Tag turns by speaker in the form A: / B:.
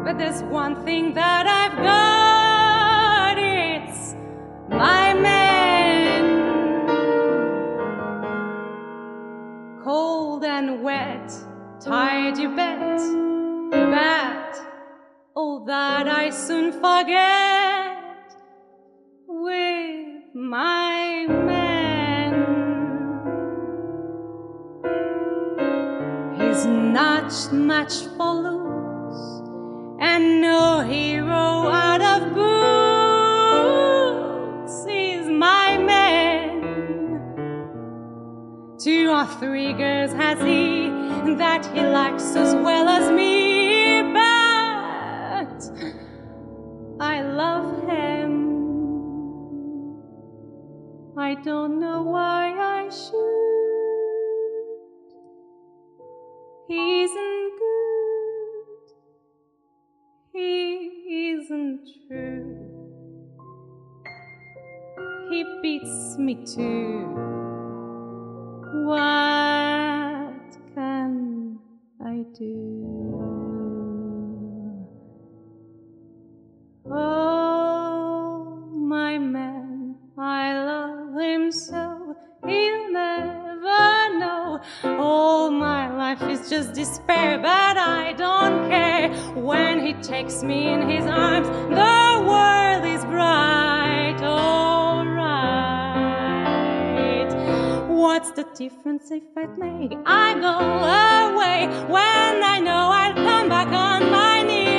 A: But there's one thing that I've got, it's my man. Cold and wet, tired you bet, bad, all that I soon forget with my man. He's not much for looks, and no hero out of books. He's my man. 2 or 3 girls has he that he likes as well as me, but I love him. I don't know why I should. He isn't good, he isn't true. He beats me too. What can I do? Oh, my man, I love him so, he'll never know. All my life is just despair, but I don't care. When he takes me in his arms, the world is bright, all right. What's the difference if I'd make I go away when I know I'll come back on my knees?